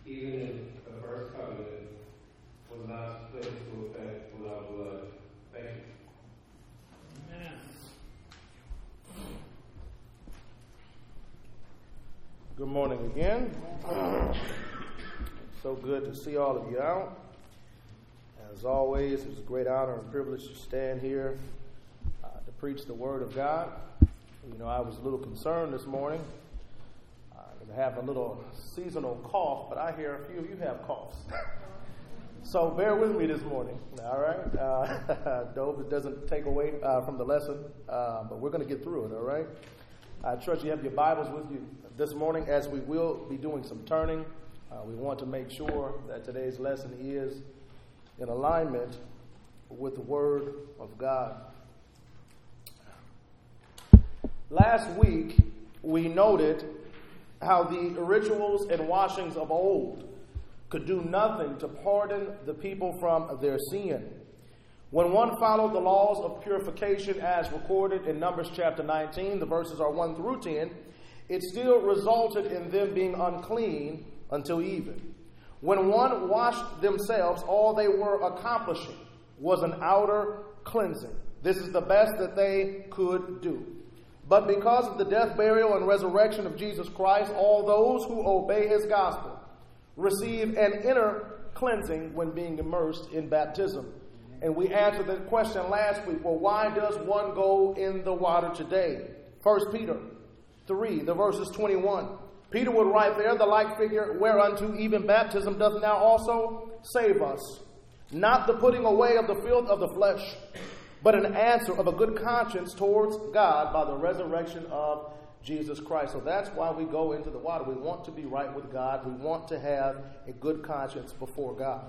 even if the first covenant was not put into effect without blood. Thank you. Amen. Good morning again. So good to see all of you out. As always, it's a great honor and privilege to stand here to preach the Word of God. You know, I was a little concerned this morning. I have a little seasonal cough, but I hear a few of you have coughs. So bear with me this morning, all right? Hope it doesn't take away from the lesson, but we're going to get through it, all right? I trust you have your Bibles with you this morning as we will be doing some turning. We want to make sure that today's lesson is in alignment with the Word of God. Last week, we noted how the rituals and washings of old could do nothing to pardon the people from their sin. When one followed the laws of purification as recorded in Numbers chapter 19, the verses are 1 through 10, it still resulted in them being unclean until even. When one washed themselves, all they were accomplishing was an outer cleansing. This is the best that they could do. But because of the death, burial, and resurrection of Jesus Christ, all those who obey his gospel receive an inner cleansing when being immersed in baptism. And we answered the question last week, well, why does one go in the water today? 1 Peter 3, the verses 21. Peter would write there, the like figure whereunto even baptism doth now also save us, not the putting away of the filth of the flesh, but an answer of a good conscience towards God by the resurrection of Jesus Christ. So that's why we go into the water. We want to be right with God. We want to have a good conscience before God.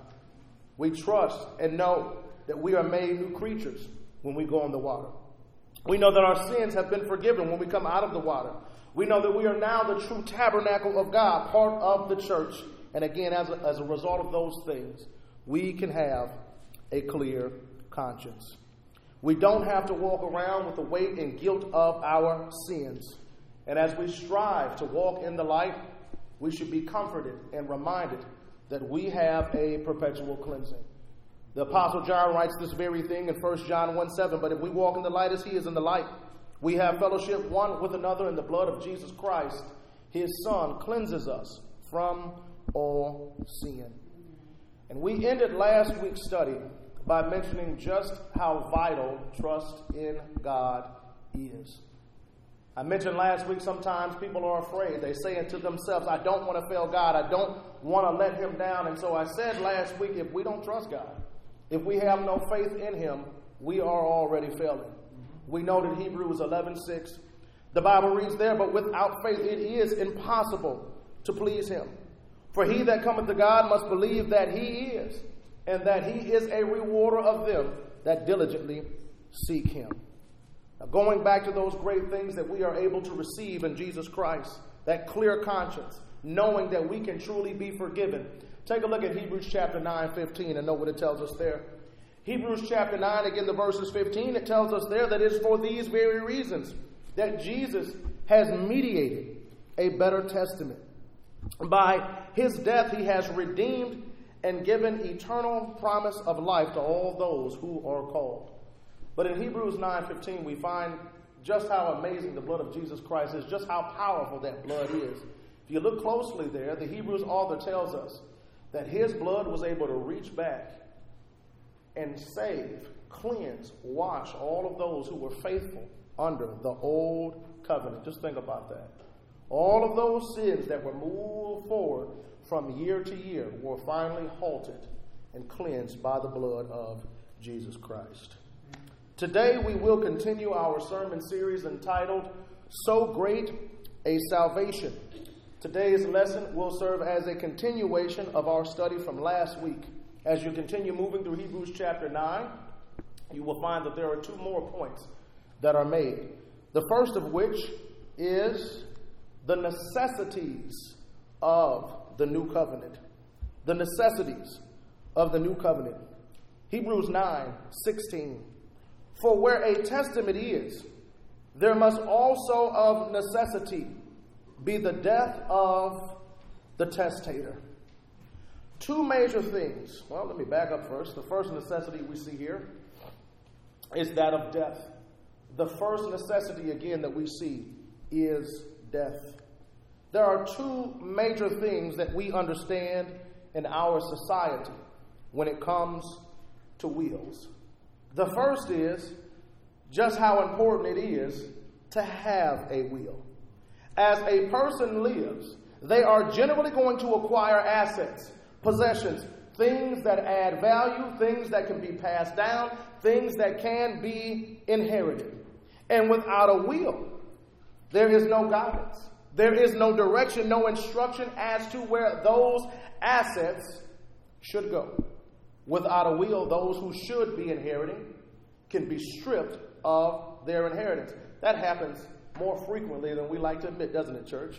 We trust and know that we are made new creatures when we go in the water. We know that our sins have been forgiven when we come out of the water. We know that we are now the true tabernacle of God, part of the church. And again, as a result of those things, we can have a clear conscience. We don't have to walk around with the weight and guilt of our sins. And as we strive to walk in the light, we should be comforted and reminded that we have a perpetual cleansing. The Apostle John writes this very thing in 1 John 1:7. But if we walk in the light as he is in the light, we have fellowship one with another, in the blood of Jesus Christ. His Son cleanses us from all sin. And we ended last week's study by mentioning just how vital trust in God is. I mentioned last week sometimes people are afraid. They say to themselves, I don't want to fail God. I don't want to let him down. And so I said last week, if we don't trust God, if we have no faith in him, we are already failing. We noted Hebrews 11:6. The Bible reads there, but without faith it is impossible to please him. For he that cometh to God must believe that he is, and that he is a rewarder of them that diligently seek him. Now, going back to those great things that we are able to receive in Jesus Christ, that clear conscience, knowing that we can truly be forgiven. Take a look at Hebrews chapter 9:15 and know what it tells us there. Hebrews chapter 9, again, the verses 15, it tells us there that it's for these very reasons that Jesus has mediated a better testament. By his death, he has redeemed and given eternal promise of life to all those who are called. But in Hebrews 9:15, we find just how amazing the blood of Jesus Christ is, just how powerful that blood is. If you look closely there, the Hebrews author tells us that his blood was able to reach back and save, cleanse, wash all of those who were faithful under the old covenant. Just think about that. All of those sins that were moved forward from year to year were finally halted and cleansed by the blood of Jesus Christ. Today we will continue our sermon series entitled, So Great a Salvation. Today's lesson will serve as a continuation of our study from last week. As you continue moving through Hebrews chapter 9, you will find that there are two more points that are made. The first of which is the necessities of the new covenant. The necessities of the new covenant. Hebrews 9:16. For where a testament is, there must also of necessity be the death of the testator. two major things. Well, let me back up first. The first necessity we see here is that of death. The first necessity, again, that we see is death. There are two major things that we understand in our society when it comes to wills. The first is just how important it is to have a will. As a person lives, they are generally going to acquire assets, possessions, things that add value, things that can be passed down, things that can be inherited. And without a will, there is no guidance. There is no direction, no instruction as to where those assets should go. Without a will, those who should be inheriting can be stripped of their inheritance. That happens more frequently than we like to admit, doesn't it, church?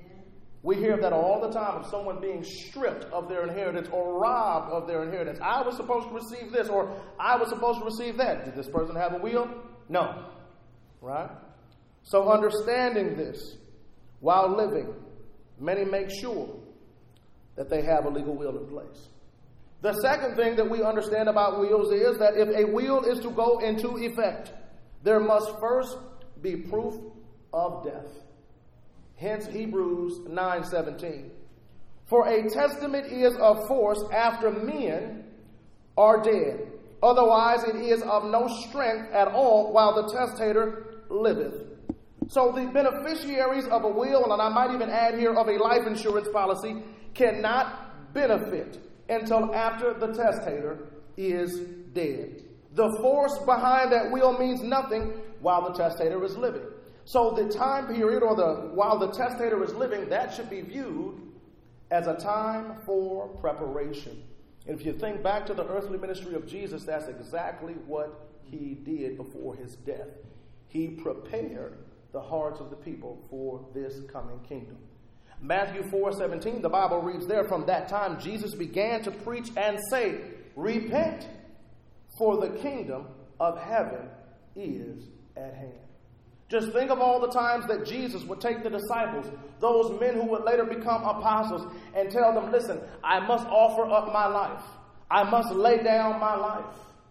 We hear that all the time of someone being stripped of their inheritance or robbed of their inheritance. I was supposed to receive this, or I was supposed to receive that. Did this person have a will? No. Right? So understanding this while living, many make sure that they have a legal will in place. The second thing that we understand about wills is that if a will is to go into effect, there must first be proof of death. Hence Hebrews 9:17. For a testament is of force after men are dead. Otherwise it is of no strength at all while the testator liveth. So the beneficiaries of a will, and I might even add here of a life insurance policy, cannot benefit until after the testator is dead. The force behind that will means nothing while the testator is living. So the time period, or while the testator is living, that should be viewed as a time for preparation. And if you think back to the earthly ministry of Jesus, that's exactly what he did before his death. He prepared the hearts of the people for this coming kingdom. Matthew 4:17, the Bible reads there, from that time Jesus began to preach and say, repent, for the kingdom of heaven is at hand. Just think of all the times that Jesus would take the disciples, those men who would later become apostles, and tell them, listen, I must offer up my life. I must lay down my life.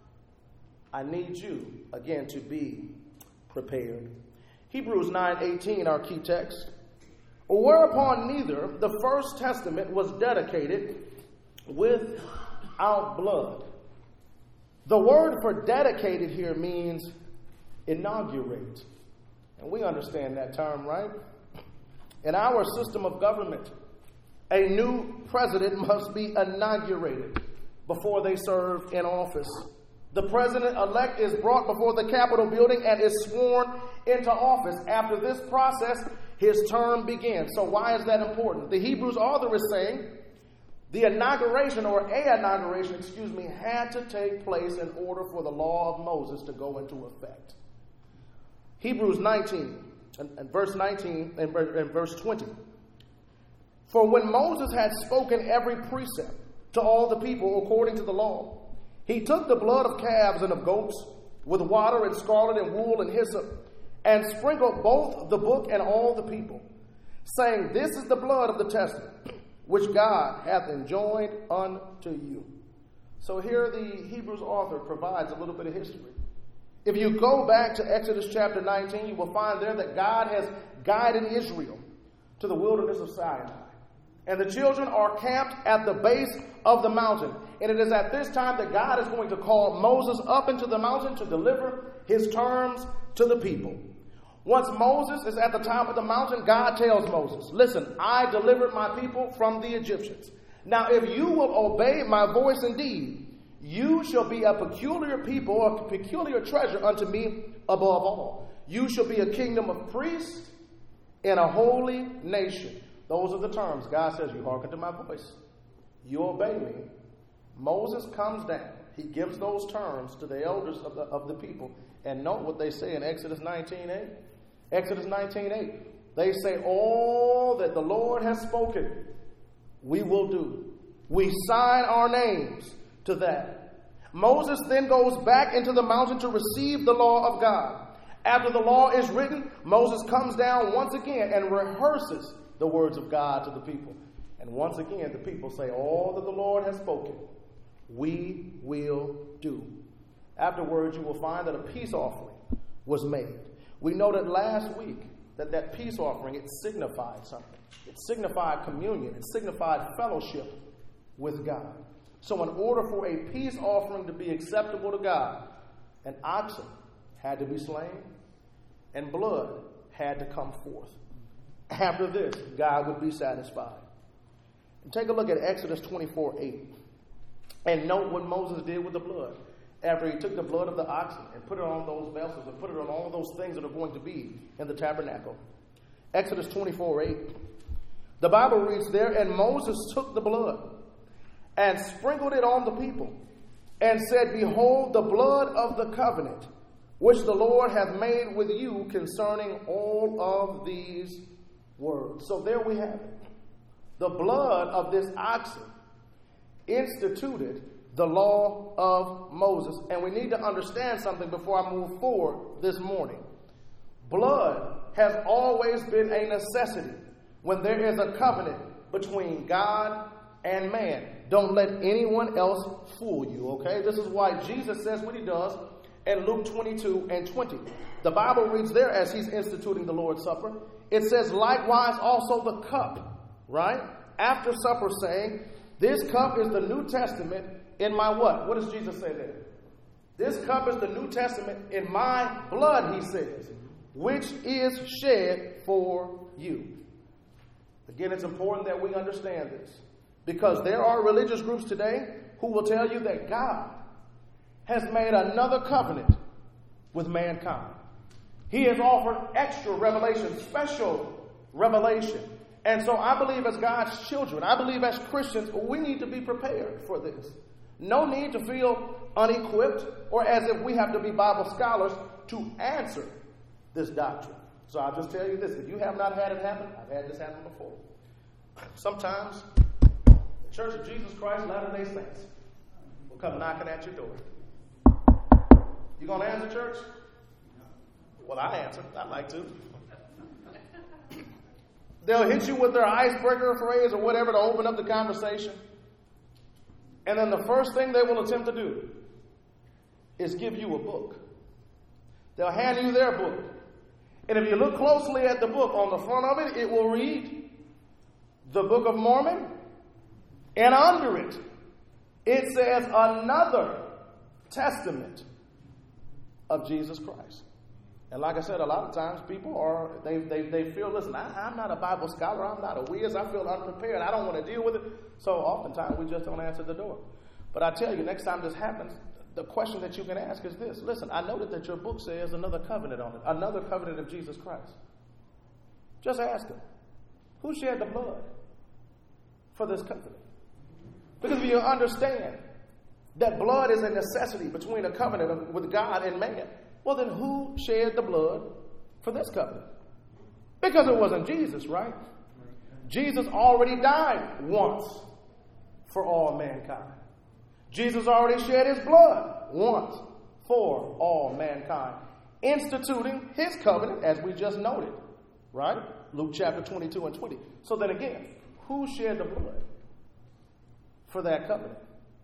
I need you, again, to be prepared. Hebrews 9:18, our key text. Whereupon neither the first testament was dedicated without blood. The word for dedicated here means inaugurate. And we understand that term, right? In our system of government, a new president must be inaugurated before they serve in office. The president-elect is brought before the Capitol building and is sworn into office. After this process, his term begins. So why is that important? The Hebrews author is saying the inauguration, or a inauguration, had to take place in order for the law of Moses to go into effect. Hebrews 19, and verse 19 and verse 20. For when Moses had spoken every precept to all the people according to the law, he took the blood of calves and of goats with water and scarlet and wool and hyssop, and sprinkled both the book and all the people, saying, this is the blood of the testament, which God hath enjoined unto you. So here the Hebrews author provides a little bit of history. If you go back to Exodus chapter 19, you will find there that God has guided Israel to the wilderness of Sinai. And the children are camped at the base of the mountain. And it is at this time that God is going to call Moses up into the mountain to deliver his terms to the people. Once Moses is at the top of the mountain, God tells Moses, listen, I delivered my people from the Egyptians. Now, if you will obey my voice indeed, you shall be a peculiar people, a peculiar treasure unto me above all. You shall be a kingdom of priests and a holy nation. Those are the terms. God says, you hearken to my voice. You obey me. Moses comes down. He gives those terms to the elders of the people. And note what they say in Exodus 19:8. Exodus 19:8. They say, all that the Lord has spoken, we will do. We sign our names to that. Moses then goes back into the mountain to receive the law of God. After the law is written, Moses comes down once again and rehearses the words of God to the people. And once again, the people say, all that the Lord has spoken, we will do. Afterwards, you will find that a peace offering was made. We noted last week that peace offering, it signified something. It signified communion. It signified fellowship with God. So in order for a peace offering to be acceptable to God, an oxen had to be slain and blood had to come forth. After this, God would be satisfied. And take a look at Exodus 24:8. And note what Moses did with the blood. After he took the blood of the oxen and put it on those vessels and put it on all those things that are going to be in the tabernacle. Exodus 24:8. The Bible reads there, and Moses took the blood and sprinkled it on the people and said, behold, the blood of the covenant which the Lord hath made with you concerning all of these words. So there we have it. The blood of this oxen instituted the law of Moses. And we need to understand something before I move forward this morning. Blood has always been a necessity when there is a covenant between God and man. Don't let anyone else fool you, okay? This is why Jesus says what he does in Luke 22:20. The Bible reads there as he's instituting the Lord's Supper. It says, likewise also the cup, right? After supper saying, this cup is the New Testament in my what? What does Jesus say there? This cup is the New Testament in my blood, he says, which is shed for you. Again, it's important that we understand this, because there are religious groups today who will tell you that God has made another covenant with mankind. He has offered extra revelation, special revelation. And so I believe as God's children, I believe as Christians, we need to be prepared for this. No need to feel unequipped or as if we have to be Bible scholars to answer this doctrine. So I'll just tell you this. If you have not had it happen, I've had this happen before. Sometimes the Church of Jesus Christ Latter-day Saints will come knocking at your door. You going to answer, church? Well, I answer. I'd like to. They'll hit you with their icebreaker phrase or whatever to open up the conversation. And then the first thing they will attempt to do is give you a book. They'll hand you their book. And if you look closely at the book, on the front of it, it will read the Book of Mormon. And under it, it says another testament of Jesus Christ. And like I said, a lot of times people are, they feel, listen, I'm not a Bible scholar, I'm not a whiz, I feel unprepared, I don't want to deal with it. So oftentimes we just don't answer the door. But I tell you, next time this happens, the question that you can ask is this. Listen, I noted that your book says another covenant on it, another covenant of Jesus Christ. Just ask him, who shed the blood for this covenant? Because if you understand that blood is a necessity between a covenant with God and man, well, then who shed the blood for this covenant? Because it wasn't Jesus, right? Jesus already died once for all mankind. Jesus already shed his blood once for all mankind, instituting his covenant, as we just noted, right? Luke chapter 22:20. So then again, who shed the blood for that covenant?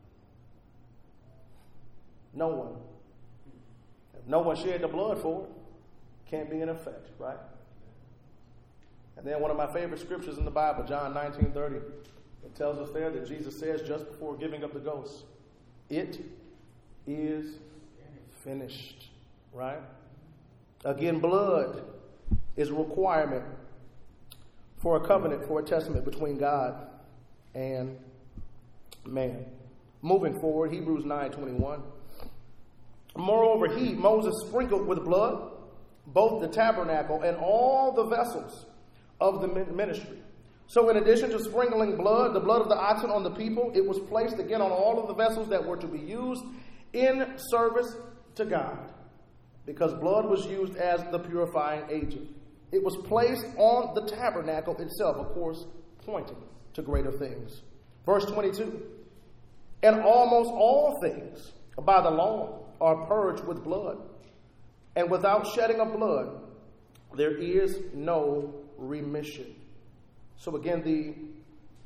No one. If no one shed the blood for it, can't be in effect, right? And then one of my favorite scriptures in the Bible, John 19:30, it tells us there that Jesus says just before giving up the ghost, it is finished, right? Again, blood is a requirement for a covenant, for a testament between God and man. Moving forward, Hebrews 9:21. Moreover, Moses, sprinkled with blood both the tabernacle and all the vessels of the ministry. So in addition to sprinkling blood, the blood of the oxen on the people, it was placed again on all of the vessels that were to be used in service to God, because blood was used as the purifying agent. It was placed on the tabernacle itself, of course, pointing to greater things. Verse 22, and almost all things by the law are purged with blood, and without shedding of blood there is no remission. So again, the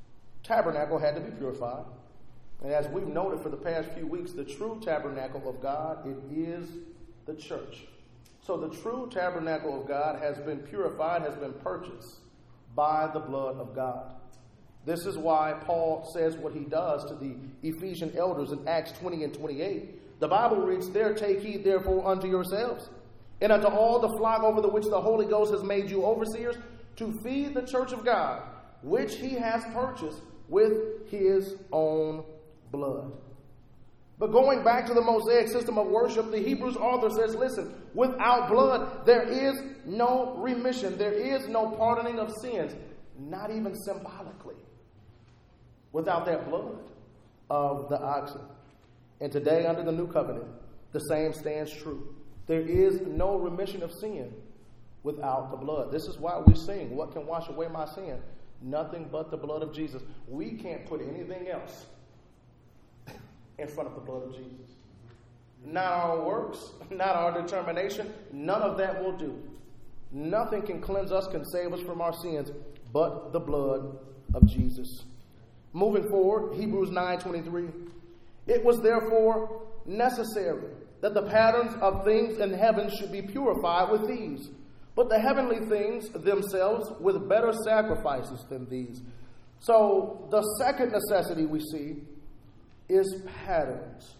tabernacle had to be purified. And as we've noted for the past few weeks, the true tabernacle of God, it is the church. So the true tabernacle of God has been purified, has been purchased by the blood of God. This is why Paul says what he does to the Ephesian elders in Acts 20 and 28. The Bible reads, "There take heed therefore unto yourselves, and unto all the flock over the which the Holy Ghost has made you overseers, to feed the church of God, which he has purchased with his own blood." But going back to the Mosaic system of worship, the Hebrews author says, listen, without blood, there is no remission. There is no pardoning of sins, not even symbolically, without that blood of the oxen. And today, under the new covenant, the same stands true. There is no remission of sin without the blood. This is why we sing, "What can wash away my sin? Nothing but the blood of Jesus." We can't put anything else in front of the blood of Jesus. Not our works, not our determination, none of that will do. Nothing can cleanse us, can save us from our sins, but the blood of Jesus. Moving forward, Hebrews 9:23. "It was therefore necessary that the patterns of things in heaven should be purified with these, but the heavenly things themselves with better sacrifices than these." So the second necessity we see is patterns.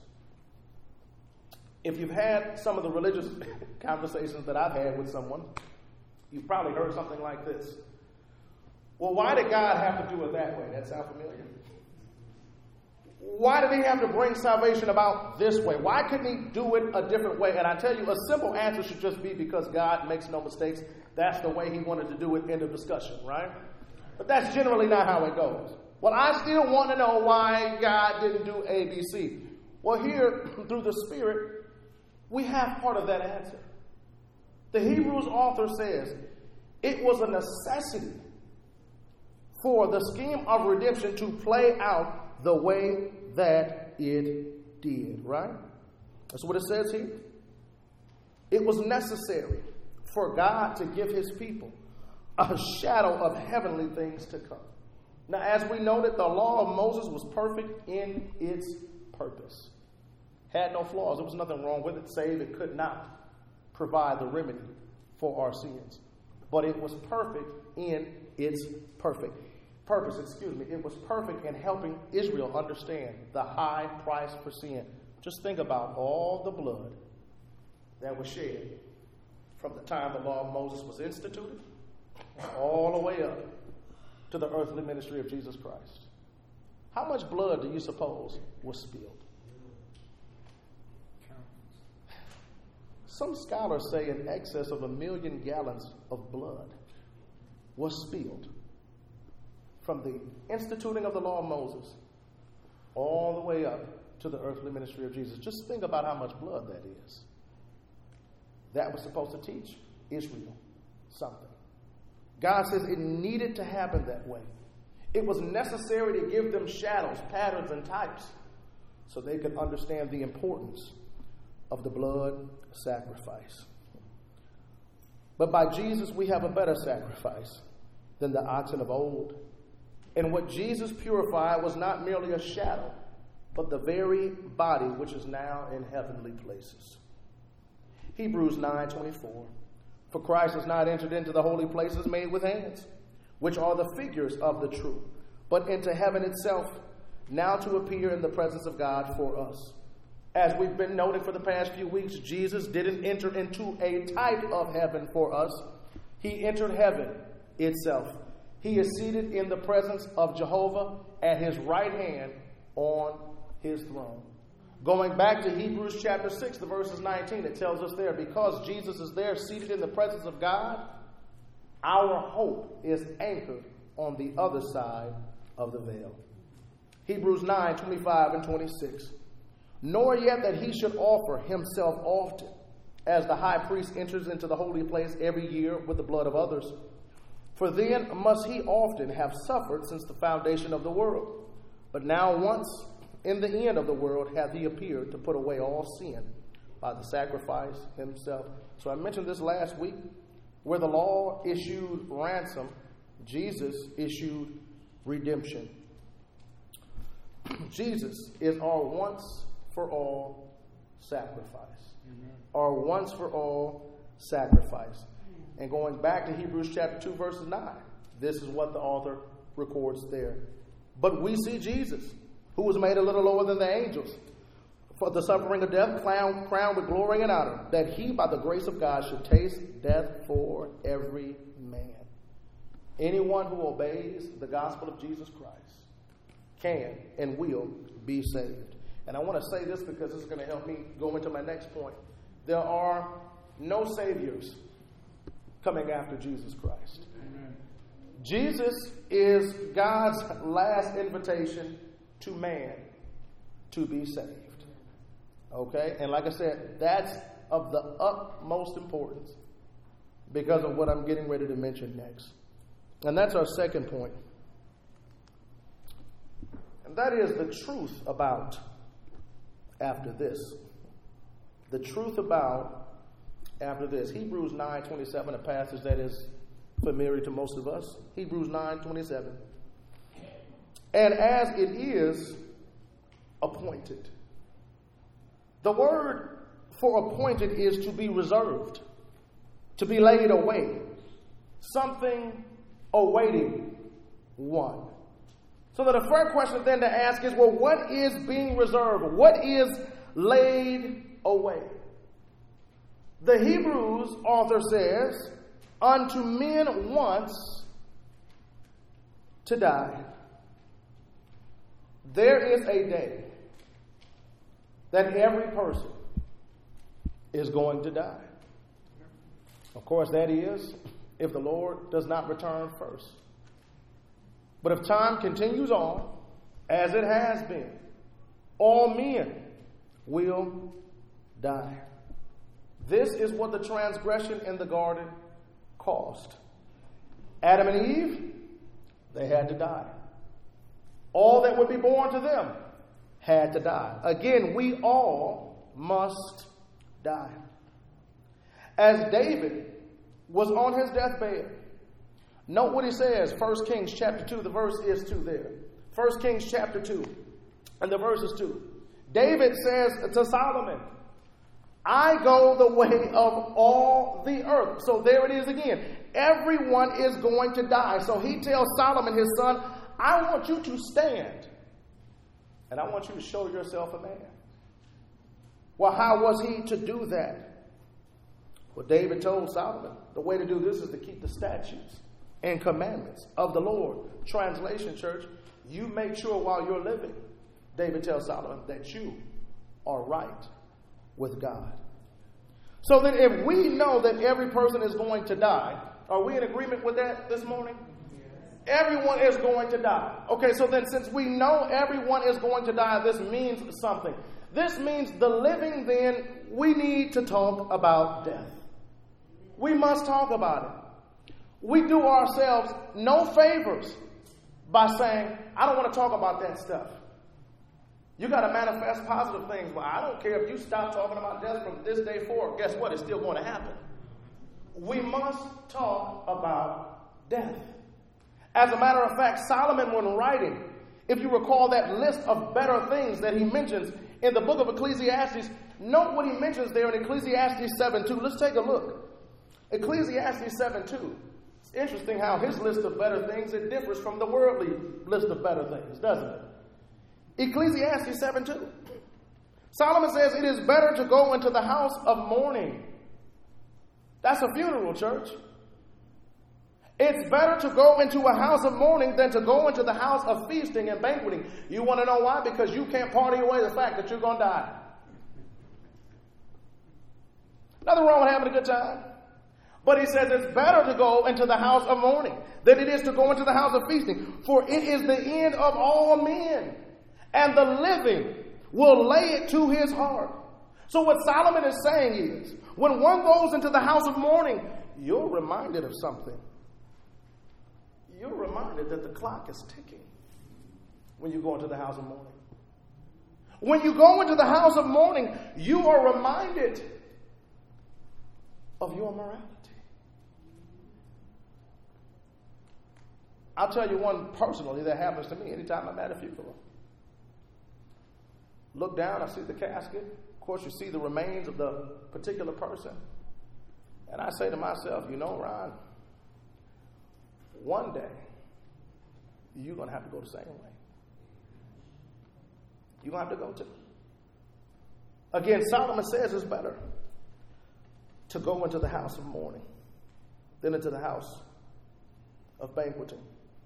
If you've had some of the religious conversations that I've had with someone, you've probably heard something like this. "Well, why did God have to do it that way?" That sound familiar? "Why did he have to bring salvation about this way? Why couldn't he do it a different way?" And I tell you, a simple answer should just be because God makes no mistakes. That's the way he wanted to do it, end of discussion, right? But that's generally not how it goes. "Well, I still want to know why God didn't do A, B, C." Well, here, through the Spirit, we have part of that answer. The Hebrews author says, it was a necessity for the scheme of redemption to play out the way that it did, right? That's what it says here. It was necessary for God to give his people a shadow of heavenly things to come. Now, as we noted, the law of Moses was perfect in its purpose. Had no flaws. There was nothing wrong with it, save it could not provide the remedy for our sins. But it was perfect in its purpose. It was perfect in helping Israel understand the high price for sin. Just think about all the blood that was shed from the time the law of Moses was instituted all the way up to the earthly ministry of Jesus Christ. How much blood do you suppose was spilled? Some scholars say in excess of 1 million gallons of blood was spilled from the instituting of the law of Moses all the way up to the earthly ministry of Jesus. Just think about how much blood that is. That was supposed to teach Israel something. God says it needed to happen that way. It was necessary to give them shadows, patterns, and types so they could understand the importance of the blood sacrifice. But by Jesus, we have a better sacrifice than the oxen of old. And what Jesus purified was not merely a shadow, but the very body which is now in heavenly places. Hebrews 9:24. "For Christ has not entered into the holy places made with hands, which are the figures of the true, but into heaven itself, now to appear in the presence of God for us." As we've been noting for the past few weeks, Jesus didn't enter into a type of heaven for us. He entered heaven itself. He is seated in the presence of Jehovah at his right hand on his throne. Going back to Hebrews chapter 6, the verses 19, it tells us there, because Jesus is there seated in the presence of God, our hope is anchored on the other side of the veil. Hebrews 9:25 and 26. "Nor yet that he should offer himself often, as the high priest enters into the holy place every year with the blood of others. For then must he often have suffered since the foundation of the world. But now once in the end of the world hath he appeared to put away all sin by the sacrifice himself." So I mentioned this last week. Where the law issued ransom, Jesus issued redemption. Jesus is our once for all sacrifice. Our once for all sacrifice. And going back to Hebrews chapter 2, verses 9, this is what the author records there. But we see Jesus, who was made a little lower than the angels, for the suffering of death, crowned with glory and honor, that he, by the grace of God, should taste death for every man. Anyone who obeys the gospel of Jesus Christ can and will be saved. And I want to say this because this is going to help me go into my next point. There are no saviors coming after Jesus Christ. Amen. Jesus is God's last invitation to man to be saved. Okay? And like I said, that's of the utmost importance because of what I'm getting ready to mention next. And that's our second point. And that is the truth about after this. The truth about after this. Hebrews 9:27, a passage that is familiar to most of us. Hebrews 9:27. And as it is appointed. The word for appointed is to be reserved, to be laid away, something awaiting one. So that a fair question then to ask is, well, what is being reserved? What is laid away? The Hebrews author says, unto men once to die. There is a day that every person is going to die. Of course, that is if the Lord does not return first. But if time continues on, as it has been, all men will die. This is what the transgression in the garden cost. Adam and Eve, they had to die. All that would be born to them had to die. Again, we all must die. As David was on his deathbed, note what he says, 1 Kings chapter 2, the verse is 2 there. 1 Kings chapter 2, and the verse is 2. David says to Solomon, I go the way of all the earth. So there it is again. Everyone is going to die. So he tells Solomon, his son, I want you to stand. And I want you to show yourself a man. Well, how was he to do that? Well, David told Solomon, the way to do this is to keep the statutes and commandments of the Lord. Translation, church, you make sure while you're living, David tells Solomon, that you are right with God. So that if we know that every person is going to die, are we in agreement with that this morning? Everyone is going to die. Okay, so then since we know everyone is going to die, this means something. This means the living then, we need to talk about death. We must talk about it. We do ourselves no favors by saying, I don't want to talk about that stuff. You got to manifest positive things. Well, I don't care if you stop talking about death from this day forward. Guess what? It's still going to happen. We must talk about death. As a matter of fact, Solomon, when writing, if you recall that list of better things that he mentions in the book of Ecclesiastes, note what he mentions there in Ecclesiastes 7:2. Let's take a look. Ecclesiastes 7:2. It's interesting how his list of better things, it differs from the worldly list of better things, doesn't it? Ecclesiastes 7:2. Solomon says, it is better to go into the house of mourning. That's a funeral, church. It's better to go into a house of mourning than to go into the house of feasting and banqueting. You want to know why? Because you can't party away the fact that you're going to die. Nothing wrong with having a good time. But he says it's better to go into the house of mourning than it is to go into the house of feasting. For it is the end of all men, and the living will lay it to his heart. So what Solomon is saying is, when one goes into the house of mourning, you're reminded of something. You're reminded that the clock is ticking when you go into the house of mourning. When you go into the house of mourning, you are reminded of your morality. I'll tell you one personally that happens to me anytime I'm at a funeral. look down, I see the casket. Of course, you see the remains of the particular person. And I say to myself, you know, Ron, one day, you're going to have to go the same way. You're going to have to go too. Again, Solomon says it's better to go into the house of mourning than into the house of banqueting.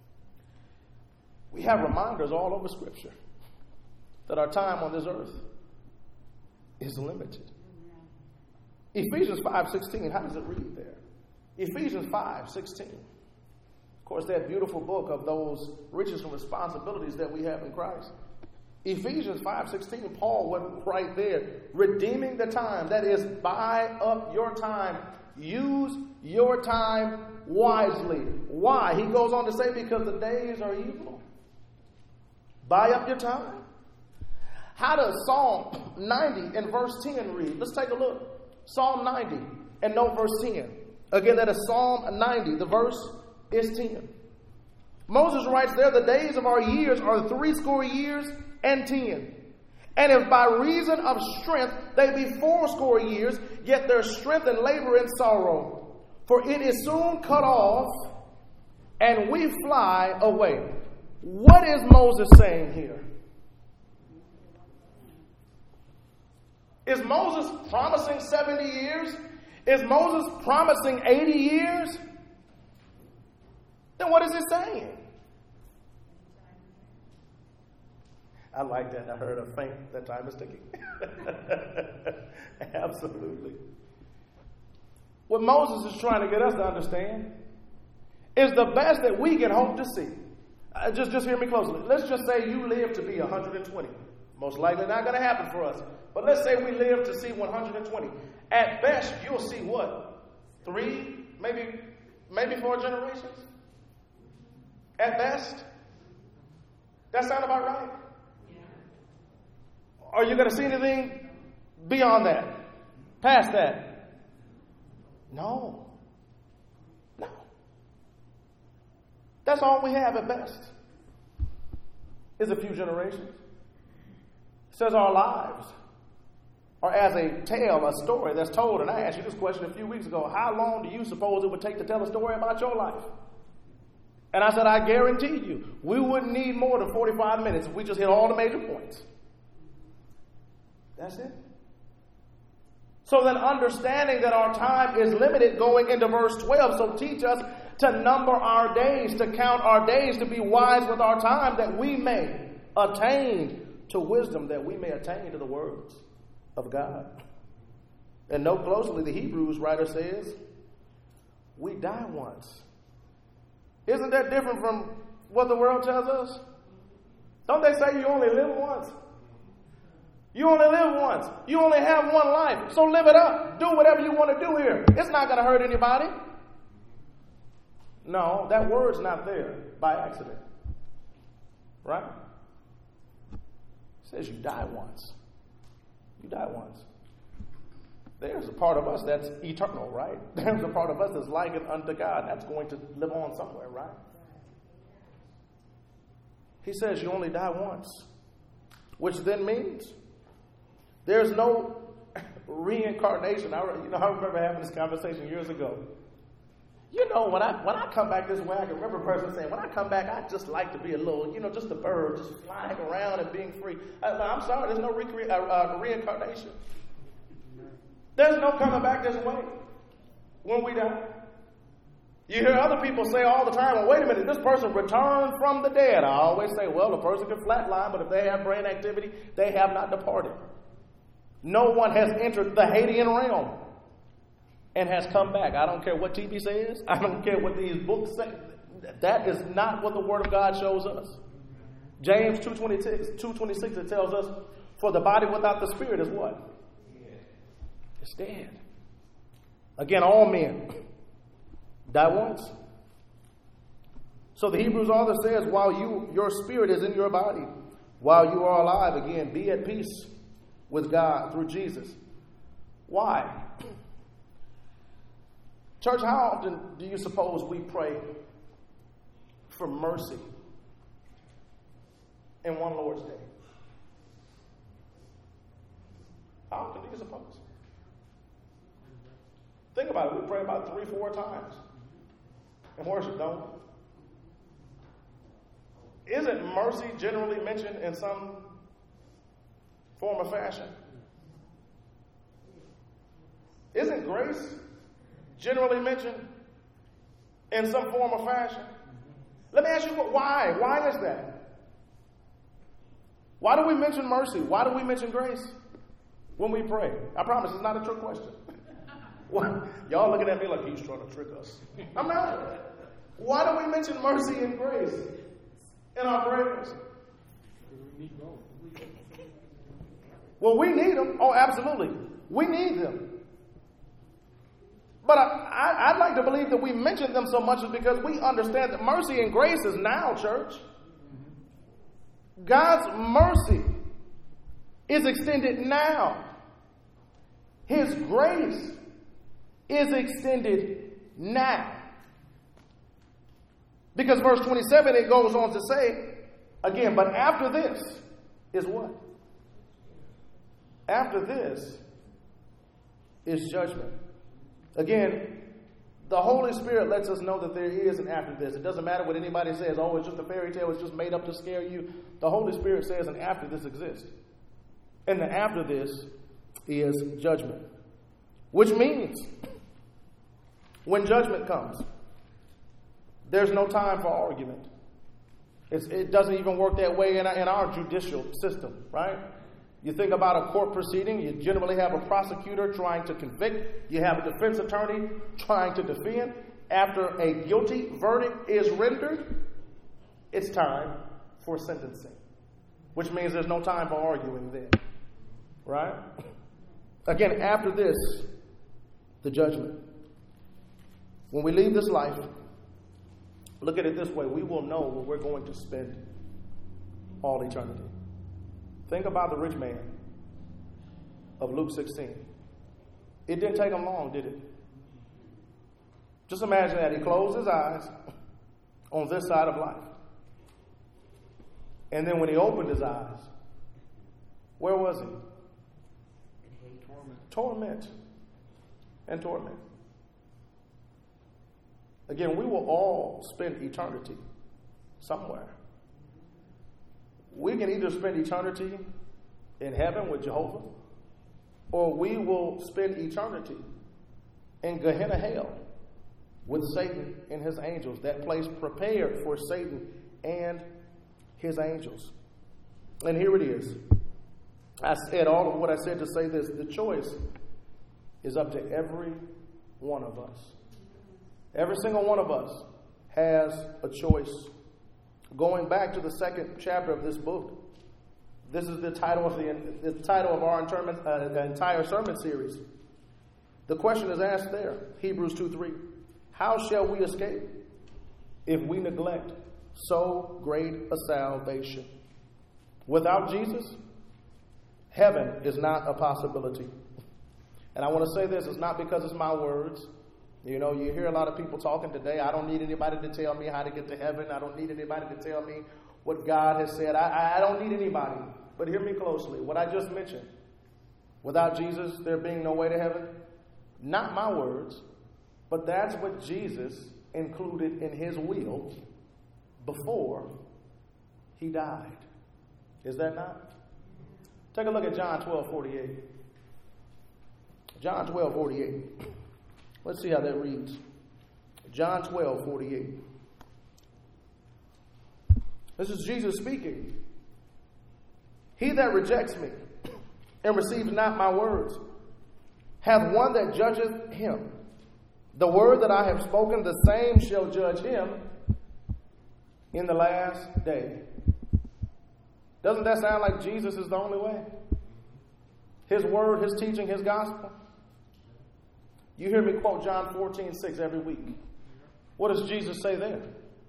We have reminders all over Scripture that our time on this earth is limited. Ephesians 5:16, how does it read there? Ephesians 5:16. Of course, that beautiful book of those riches and responsibilities that we have in Christ. Ephesians 5:16, Paul went right there, redeeming the time. That is, buy up your time. Use your time wisely. Why? He goes on to say, because the days are evil. Buy up your time. How does Psalm 90 and verse 10 read? Let's take a look. Psalm 90 and note verse 10. Again, that is Psalm 90. The verse is 10. Moses writes there, the days of our years are 80 years and 10. And if by reason of strength they be 80 years, yet their strength and labor in sorrow. For it is soon cut off, and we fly away. What is Moses saying here? Is Moses promising 70 years? Is Moses promising 80 years? Then what is he saying? I like that. I heard a faint, that time is ticking. Absolutely. What Moses is trying to get us to understand is the best that we can hope to see. Just hear me closely. Let's just say you live to be 120. Most likely not going to happen for us. But let's say we live to see 120. At best, you'll see what? 3, maybe 4 generations? At best? That sound about right? Are you going to see anything beyond that? Past that? No. That's all we have at best. Is a few generations. It says our lives are as a tale, a story that's told. And I asked you this question a few weeks ago. How long do you suppose it would take to tell a story about your life? And I said, I guarantee you, we wouldn't need more than 45 minutes if we just hit all the major points. That's it. So then understanding that our time is limited going into verse 12. So teach us to number our days, to count our days, to be wise with our time, that we may attain to wisdom, that we may attain to the words of God. And note closely, the Hebrews writer says, we die once. Isn't that different from what the world tells us? Don't they say you only live once? You only live once. You only have one life. So live it up. Do whatever you want to do here. It's not going to hurt anybody. No, that word's not there by accident. Right? It says you die once. You die once. There's a part of us that's eternal, right? There's a part of us that's likened unto God. That's going to live on somewhere, right? He says you only die once. Which then means there's no reincarnation. I remember having this conversation years ago. You know, when I come back this way, I can remember a person saying, when I come back, I just like to be a little, just a bird, just flying around and being free. I'm sorry, there's no reincarnation. There's no coming back this way when we die. You hear other people say all the time, well, wait a minute, this person returned from the dead. I always say, well, a person can flatline, but if they have brain activity, they have not departed. No one has entered the Hadean realm and has come back. I don't care what TV says. I don't care what these books say. That is not what the Word of God shows us. James 2:26, it tells us, for the body without the spirit is what? It's dead. Again, all men die once. So the Hebrews author says, while your spirit is in your body, while you are alive, again, be at peace with God through Jesus. Why? Church, how often do you suppose we pray for mercy in one Lord's Day? How often do you suppose? Think about it. We pray about 3-4 times in worship, don't we? Isn't mercy generally mentioned in some form or fashion? Isn't grace generally mentioned in some form or fashion? Let me ask you, why? Why is that? Why do we mention mercy? Why do we mention grace when we pray? I promise it's not a trick question. Y'all looking at me like he's trying to trick us. I'm not. Why do we mention mercy and grace in our prayers? Well, we need them. Oh, absolutely. We need them. But I'd like to believe that we mention them so much is because we understand that mercy and grace is now, church. God's mercy is extended now. His grace is extended now. Because verse 27, it goes on to say, again, but after this is what? After this is judgment. Again, the Holy Spirit lets us know that there is an after this. It doesn't matter what anybody says, oh, it's just a fairy tale, it's just made up to scare you. The Holy Spirit says an after this exists. And the after this is judgment. Which means, when judgment comes, there's no time for argument. It doesn't even work that way in our judicial system, right? You think about a court proceeding, you generally have a prosecutor trying to convict. You have a defense attorney trying to defend. After a guilty verdict is rendered, it's time for sentencing, which means there's no time for arguing then, right? Again, after this, the judgment. When we leave this life, look at it this way. We will know where we're going to spend all eternity. Think about the rich man of Luke 16. It didn't take him long, did it? Just imagine that. He closed his eyes on this side of life. And then when he opened his eyes, where was he? Torment. And torment. Again, we will all spend eternity somewhere. We can either spend eternity in heaven with Jehovah, or we will spend eternity in Gehenna hell with Satan and his angels. That place prepared for Satan and his angels. And here it is. I said all of what I said to say this. The choice is up to every one of us. Every single one of us has a choice. Going back to the second chapter of this book, this is the title of our entire sermon series. The question is asked there, Hebrews 2:3. How shall we escape if we neglect so great a salvation? Without Jesus, heaven is not a possibility. And I want to say this, it's not because it's my words. You know, you hear a lot of people talking today. I don't need anybody to tell me how to get to heaven. I don't need anybody to tell me what God has said. I don't need anybody. But hear me closely. What I just mentioned. Without Jesus, there being no way to heaven. Not my words, but that's what Jesus included in his will before he died. Is that not? Take a look at John 12:48. John 12:48. Let's see how that reads. John 12:48. This is Jesus speaking. He that rejects me and receives not my words hath one that judgeth him. The word that I have spoken, the same shall judge him in the last day. Doesn't that sound like Jesus is the only way? His word, his teaching, his gospel. You hear me quote John 14:6 every week. What does Jesus say there?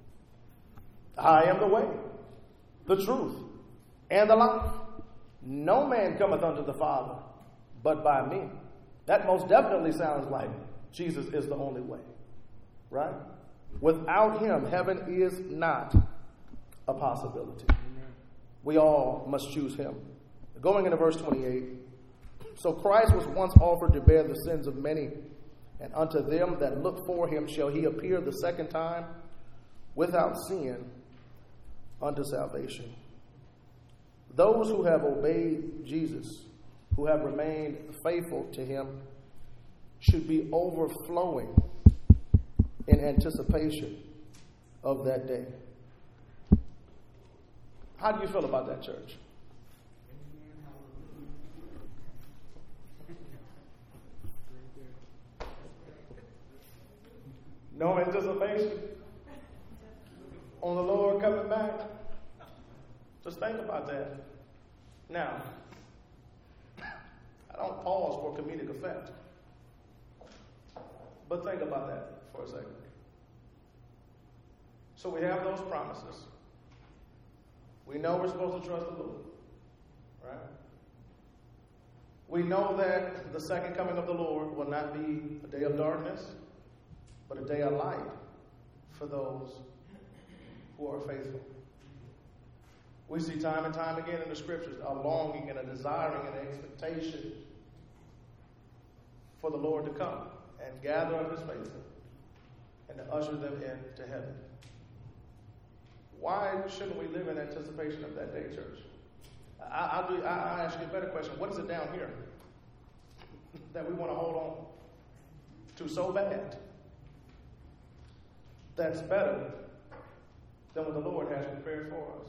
I am the way, the truth, and the life. No man cometh unto the Father but by me. That most definitely sounds like Jesus is the only way. Right? Without him, heaven is not a possibility. We all must choose him. Going into verse 28, So Christ was once offered to bear the sins of many, and unto them that look for him shall he appear the second time without sin unto salvation. Those who have obeyed Jesus, who have remained faithful to him, should be overflowing in anticipation of that day. How do you feel about that, church? No anticipation on the Lord coming back? Just think about that. Now, I don't pause for comedic effect, but think about that for a second. So we have those promises. We know we're supposed to trust the Lord, right? We know that the second coming of the Lord will not be a day of darkness, but a day of light for those who are faithful. We see time and time again in the scriptures a longing and a desiring and an expectation for the Lord to come and gather up his faithful and to usher them into heaven. Why shouldn't we live in anticipation of that day, church? I ask you a better question. What is it down here that we want to hold on to so bad that's better than what the Lord has prepared for us?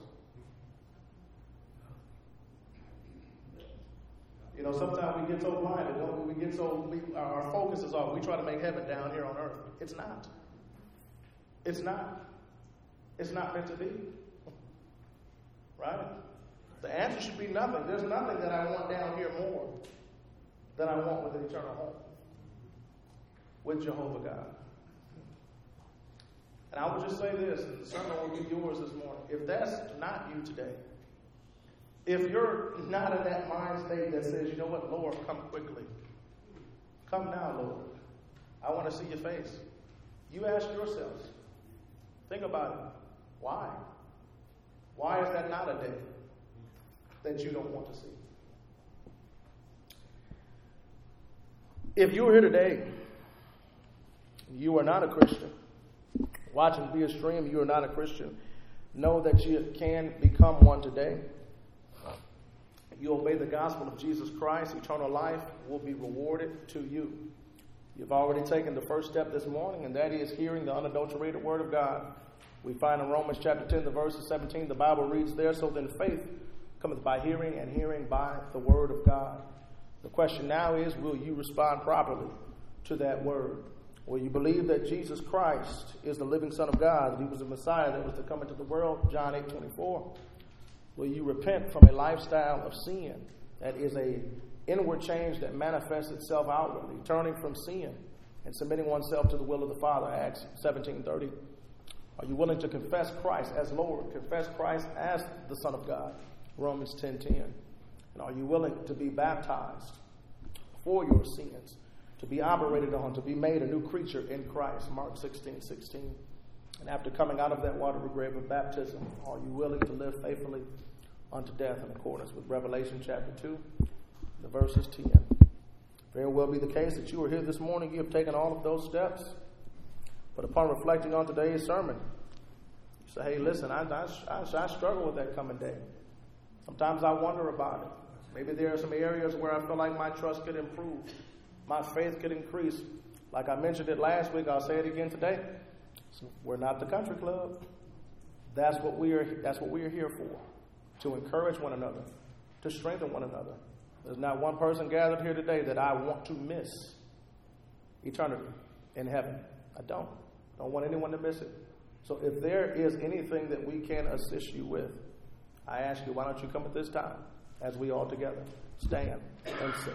You know, sometimes we get so blinded, don't we? Our focus is off. We try to make heaven down here on earth. It's not. It's not. It's not meant to be. Right? The answer should be nothing. There's nothing that I want down here more than I want with an eternal home, with Jehovah God. And I will just say this, and the sermon will be yours this morning. If that's not you today, if you're not in that mind state that says, you know what, Lord, come quickly. Come now, Lord. I want to see your face. You ask yourselves, think about it. Why? Why is that not a day that you don't want to see? If you're here today, you are not a Christian. Watching via stream, you are not a Christian. Know that you can become one today. If you obey the gospel of Jesus Christ, eternal life will be rewarded to you. You've already taken the first step this morning, and that is hearing the unadulterated word of God. We find in Romans chapter 10, the verses 17, the Bible reads there, so then faith cometh by hearing, and hearing by the word of God. The question now is, will you respond properly to that word? Will you believe that Jesus Christ is the living Son of God, that he was the Messiah that was to come into the world, John 8:24? Will you repent from a lifestyle of sin? That is an inward change that manifests itself outwardly, turning from sin and submitting oneself to the will of the Father, Acts 17:30. Are you willing to confess Christ as Lord, confess Christ as the Son of God, Romans 10:10? And are you willing to be baptized for your sins, to be operated on, to be made a new creature in Christ, Mark 16:16? And after coming out of that watery grave of baptism, are you willing to live faithfully unto death in accordance with Revelation chapter 2, the verses 10? Very well be the case that you are here this morning, you have taken all of those steps, but upon reflecting on today's sermon, you say, hey, listen, I struggle with that coming day. Sometimes I wonder about it. Maybe there are some areas where I feel like my trust could improve, my faith could increase. Like I mentioned it last week, I'll say it again today. We're not the country club. That's what we are here for, to encourage one another, to strengthen one another. There's not one person gathered here today that I want to miss eternity in heaven. I don't want anyone to miss it. So if there is anything that we can assist you with, I ask you, why don't you come at this time as we all together stand and sing.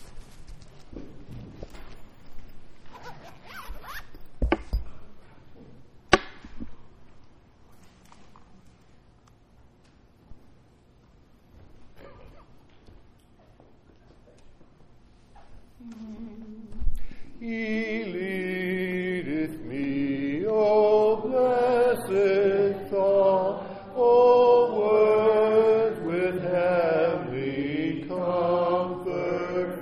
He leadeth me, O blessed thought, O words with heavenly comfort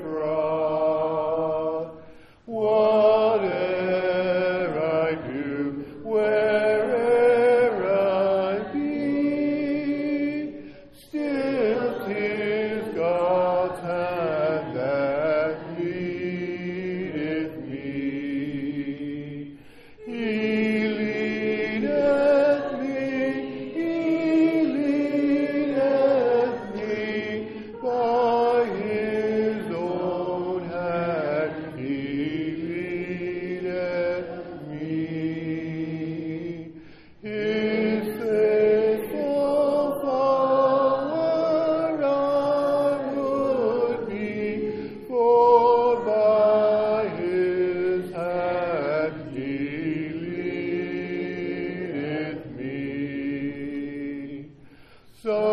so